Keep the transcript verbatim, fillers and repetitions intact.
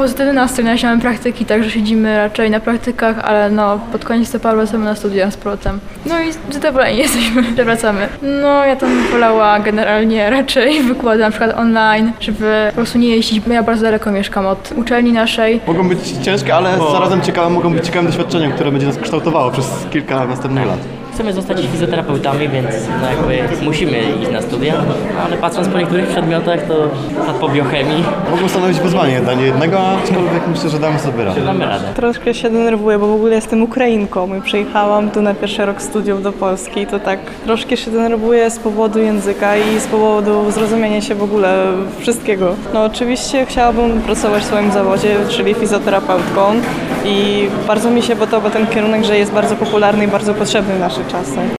pozytywny nastrój na razie mamy praktyki, także siedzimy raczej na praktykach, ale no pod koniec listopada wracamy na studia z powrotem. No i zadowoleni jesteśmy, że wracamy. No ja tam wolała generalnie raczej wykłady na przykład online, żeby po prostu nie jeździć, bo ja bardzo daleko mieszkam od uczelni naszej. Mogą być ciężkie, ale zarazem ciekawe, mogą być ciekawym doświadczeniem, które będzie nas kształtowało przez kilka następnych lat. Chcemy zostać fizjoterapeutami, więc no jakby musimy iść na studia, ale patrząc po niektórych przedmiotach, to na po biochemii Mogą stanowić wyzwanie dla niejednego, aczkolwiek myślę, że damy sobie radę. damy radę. Troszkę się denerwuję, bo w ogóle jestem Ukrainką i przyjechałam tu na pierwszy rok studiów do Polski, to tak troszkę się denerwuję z powodu języka i z powodu zrozumienia się w ogóle wszystkiego. No oczywiście chciałabym pracować w swoim zawodzie, czyli fizjoterapeutką i bardzo mi się podoba ten kierunek, że jest bardzo popularny i bardzo potrzebny w naszych czasach.